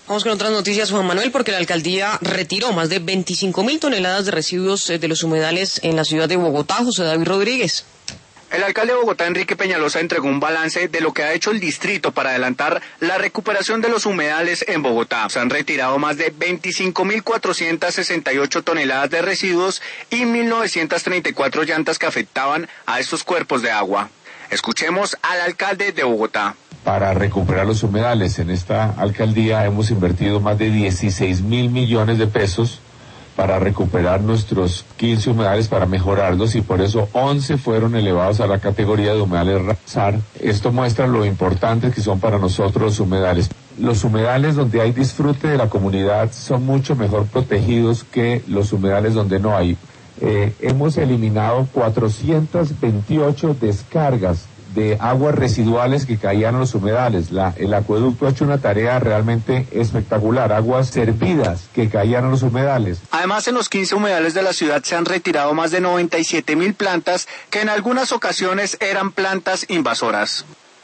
Vamos con otras noticias, Juan Manuel, porque la alcaldía retiró más de 25.000 toneladas de residuos de los humedales en la ciudad de Bogotá. José David Rodríguez. El alcalde de Bogotá, Enrique Peñalosa, entregó un balance de lo que ha hecho el distrito para adelantar la recuperación de los humedales en Bogotá. Se han retirado más de 25.468 toneladas de residuos y 1.934 llantas que afectaban a estos cuerpos de agua. Escuchemos al alcalde de Bogotá. Para recuperar los humedales, en esta alcaldía hemos invertido más de 16.000 millones de pesos para recuperar nuestros 15 humedales, para mejorarlos, y por eso 11 fueron elevados a la categoría de humedales Ramsar. Esto muestra lo importantes que son para nosotros los humedales. Los humedales donde hay disfrute de la comunidad son mucho mejor protegidos que los humedales donde no hay. Hemos eliminado 428 descargas de aguas residuales que caían en los humedales. El acueducto ha hecho una tarea realmente espectacular, aguas servidas que caían en los humedales. Además, en los 15 humedales de la ciudad se han retirado más de 97.000 plantas que en algunas ocasiones eran plantas invasoras.